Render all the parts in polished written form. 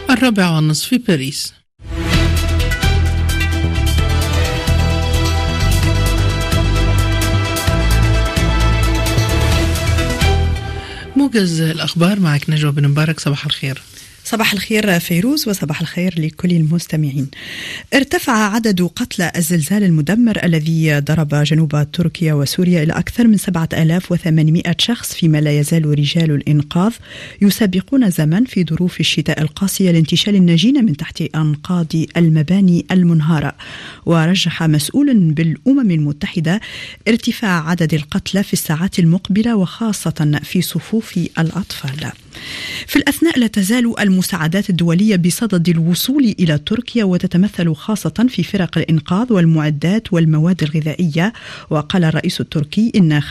4:30 في باريس. موجز الأخبار معك نجوى بن مبارك. صباح الخير. صباح الخير فيروز، وصباح الخير لكل المستمعين. ارتفع عدد قتلى الزلزال المدمر الذي ضرب جنوب تركيا وسوريا إلى أكثر من 7800 شخص، فيما لا يزال رجال الإنقاذ يسابقون زمن في ظروف الشتاء القاسية لانتشال الناجين من تحت أنقاض المباني المنهارة. ورجح مسؤول بالأمم المتحدة ارتفاع عدد القتلى في الساعات المقبلة، وخاصة في صفوف الأطفال. في الأثناء لا تزال المساعدات الدولية بصدد الوصول إلى تركيا، وتتمثل خاصة في فرق الإنقاذ والمعدات والمواد الغذائية. وقال الرئيس التركي إن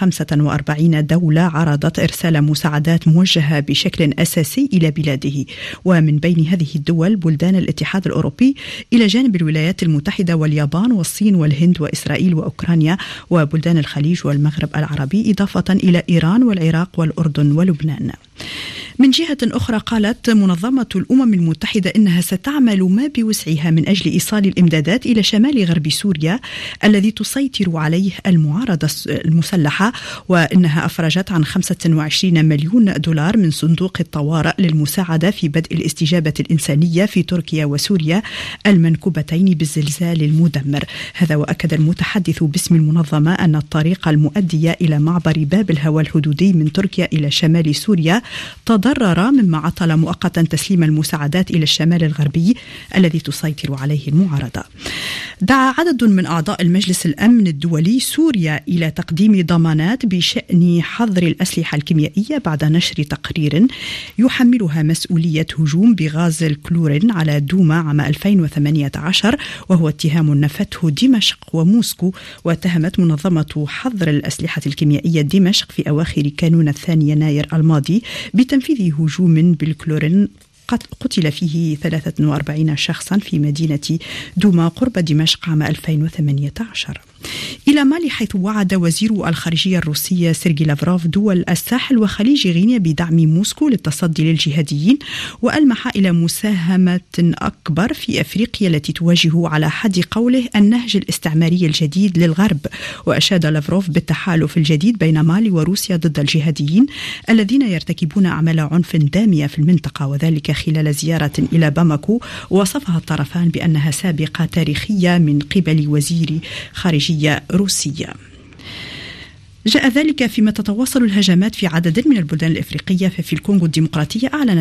45 دولة عرضت إرسال مساعدات موجهة بشكل أساسي إلى بلاده، ومن بين هذه الدول بلدان الاتحاد الأوروبي إلى جانب الولايات المتحدة واليابان والصين والهند وإسرائيل وأوكرانيا وبلدان الخليج والمغرب العربي، إضافة إلى إيران والعراق والأردن ولبنان. من جهة أخرى، قالت منظمة الأمم المتحدة إنها ستعمل ما بوسعها من أجل إيصال الإمدادات إلى شمال غرب سوريا الذي تسيطر عليه المعارضة المسلحة، وإنها أفرجت عن 25 مليون دولار من صندوق الطوارئ للمساعدة في بدء الاستجابة الإنسانية في تركيا وسوريا المنكوبتين بالزلزال المدمر. هذا وأكد المتحدث باسم المنظمة أن الطريق المؤدية إلى معبر باب الهوى الحدودي من تركيا إلى شمال سوريا تضرر، مما عطل مؤقتا تسليم المساعدات إلى الشمال الغربي الذي تسيطر عليه المعارضة. دعا عدد من أعضاء المجلس الأمن الدولي سوريا إلى تقديم ضمانات بشأن حظر الأسلحة الكيميائية بعد نشر تقرير يحملها مسؤولية هجوم بغاز الكلورين على دوما عام 2018، وهو اتهام نفته دمشق وموسكو. واتهمت منظمة حظر الأسلحة الكيميائية دمشق في أواخر كانون 2 يناير الماضي بتنفيذ هجوم بالكلورين قتل فيه 43 شخصا في مدينة دوما قرب دمشق عام 2018. إلى مالي، حيث وعد وزير الخارجية الروسية سيرجي لافروف دول الساحل وخليج غينيا بدعم موسكو للتصدي للجهاديين، وألمح إلى مساهمة أكبر في أفريقيا التي تواجه على حد قوله النهج الاستعماري الجديد للغرب. وأشاد لافروف بالتحالف الجديد بين مالي وروسيا ضد الجهاديين الذين يرتكبون أعمال عنف دامية في المنطقة، وذلك خلال زيارة إلى باماكو وصفها الطرفان بأنها سابقة تاريخية من قبل وزير خارجية روسية. جاء ذلك فيما تتواصل الهجمات في عدد من البلدان الإفريقية. ففي الكونغو الديمقراطية أعلن